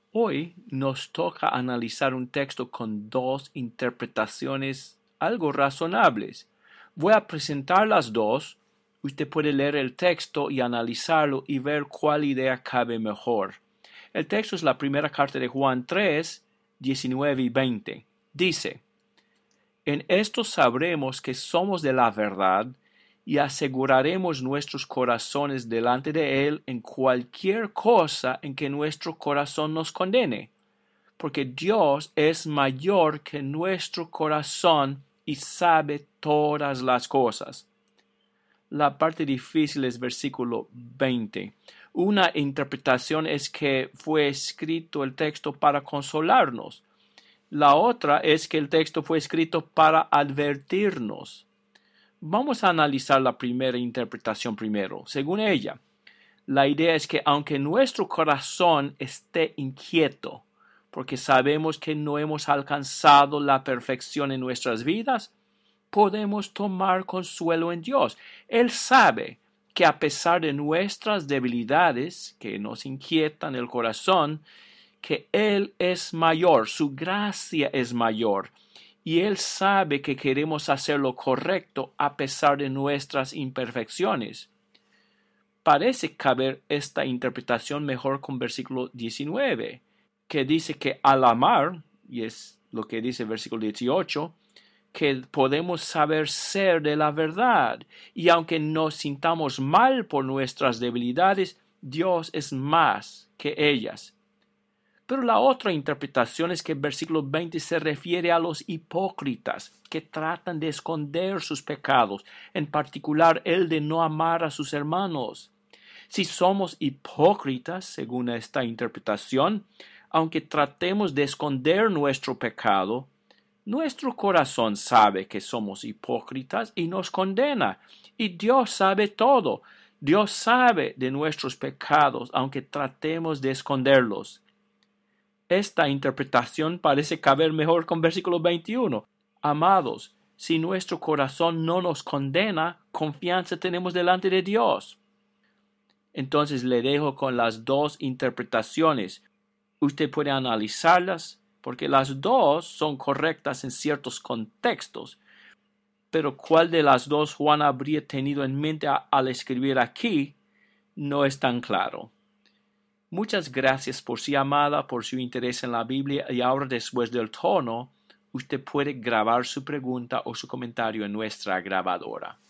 Hoy nos toca analizar un texto con dos interpretaciones algo razonables. Voy a presentar las dos. Usted puede leer el texto y analizarlo y ver cuál idea cabe mejor. El texto es la primera carta de Juan 3, 19 y 20. Dice: En esto sabremos que somos de la verdad y aseguraremos nuestros corazones delante de Él en cualquier cosa en que nuestro corazón nos condene, porque Dios es mayor que nuestro corazón y sabe todas las cosas. La parte difícil es versículo 20. Una interpretación es que fue escrito el texto para consolarnos. La otra es que el texto fue escrito para advertirnos. Vamos a analizar la primera interpretación primero. Según ella, la idea es que aunque nuestro corazón esté inquieto, porque sabemos que no hemos alcanzado la perfección en nuestras vidas, podemos tomar consuelo en Dios. Él sabe que a pesar de nuestras debilidades que nos inquietan el corazón, que Él es mayor, su gracia es mayor, y Él sabe que queremos hacer lo correcto a pesar de nuestras imperfecciones. Parece caber esta interpretación mejor con versículo 19, que dice que al amar, y es lo que dice el versículo 18, que podemos saber ser de la verdad, y aunque nos sintamos mal por nuestras debilidades, Dios es más que ellas. Pero la otra interpretación es que el versículo 20 se refiere a los hipócritas que tratan de esconder sus pecados, en particular el de no amar a sus hermanos. Si somos hipócritas, según esta interpretación, aunque tratemos de esconder nuestro pecado, nuestro corazón sabe que somos hipócritas y nos condena, y Dios sabe todo. Dios sabe de nuestros pecados, aunque tratemos de esconderlos. Esta interpretación parece caber mejor con versículo 21. Amados, si nuestro corazón no nos condena, confianza tenemos delante de Dios. Entonces le dejo con las dos interpretaciones. Usted puede analizarlas porque las dos son correctas en ciertos contextos. Pero cuál de las dos Juan habría tenido en mente al escribir aquí no es tan claro. Muchas gracias por su llamada, por su interés en la Biblia, y ahora después del tono, usted puede grabar su pregunta o su comentario en nuestra grabadora.